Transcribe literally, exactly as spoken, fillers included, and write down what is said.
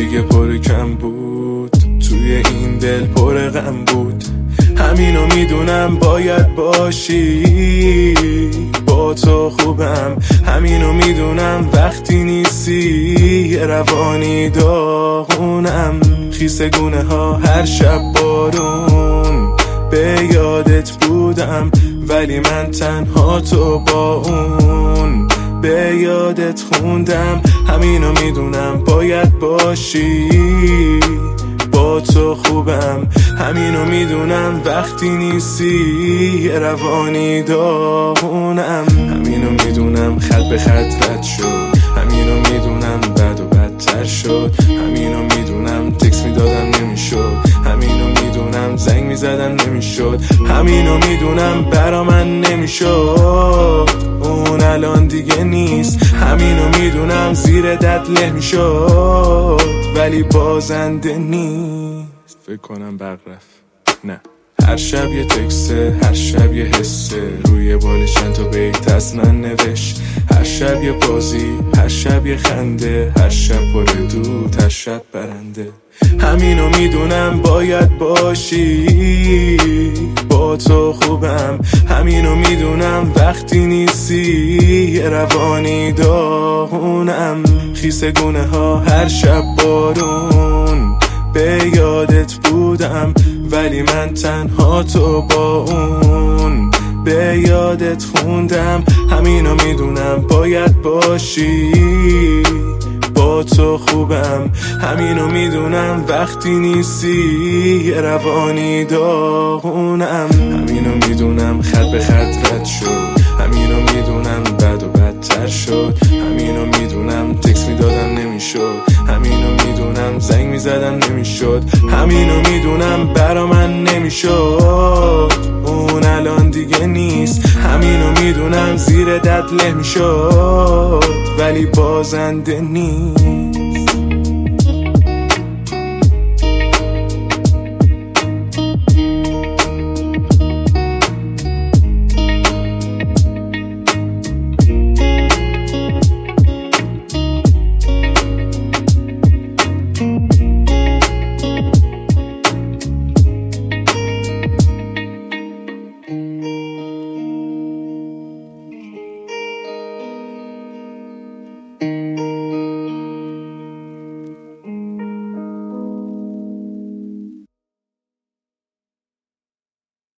دیگه پر کم بود، توی این دل پر غم بود. همینو میدونم باید باشی، با تو خوبم. همینو میدونم وقتی نیستی یه روانی داغونم. خیسه گونه ها هر شب بارون، به یادت بودم ولی من تنها تو با اون به یادت خوندم. همینو میدونم باید باشی، با تو خوبم. همینو میدونم وقتی نیستی یه روانی داغونم. همینو میدونم خط به خط رد شد، همینو میدونم بد و بدتر شد. همینو میدونم تکس میدادم نمیشد، همینو میدونم زنگ میزدم نمیشد. همینو میدونم برا من نمیشد، اون الان دیگه نیست. همینو میدونم زیر دد له میشد ولی بازنده نیست. فکر کنم برق رفت، نه. هر شب یه تکسته، هر شب یه حسه، روی بالش چند تا بیت از من نوشت. هر شب یه بازی، هر شب یه خنده، هر شب پر دود، هر شب برنده. همینو میدونم باید باشی، با تو خوبم. همینو میدونم وقتی نیستی یه روانی داغونم. خیسه گونه ها هر شب بارون، به یادت بودم ولی من تنها تو با اون به یادت خوندم. همینو میدونم باید باشی، با تو خوبم. همینو میدونم وقتی نیستی یه روانی داغونم. همینو میدونم خط به خط رد شد، همینو میدونم بد و بدتر شد. همینو میدونم تکس میدادم نمیشد، همینو میدونم زنگ میزدم نمیشد. همینو میدونم برا من نمیشد، اون الان دیگه نیست. همینو میدونم زیر دد له میشد ولی بازنده نیست.